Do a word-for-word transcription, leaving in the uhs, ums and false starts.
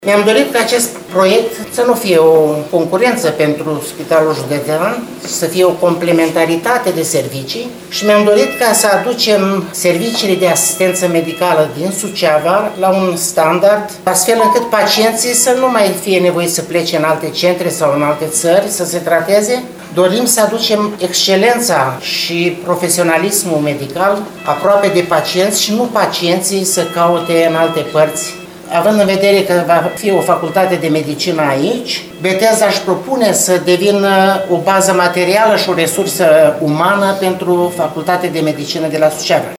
Mi-am dorit ca acest proiect să nu fie o concurență pentru Spitalul Județean, să fie o complementaritate de servicii și mi-am dorit ca să aducem serviciile de asistență medicală din Suceava la un standard, astfel încât pacienții să nu mai fie nevoiți să plece în alte centre sau în alte țări să se trateze. Dorim să aducem excelența și profesionalismul medical aproape de pacienți și nu pacienții să caute în alte părți. Având în vedere că va fi o facultate de medicină aici, Betesda își propune să devină o bază materială și o resursă umană pentru facultatea de medicină de la Suceava.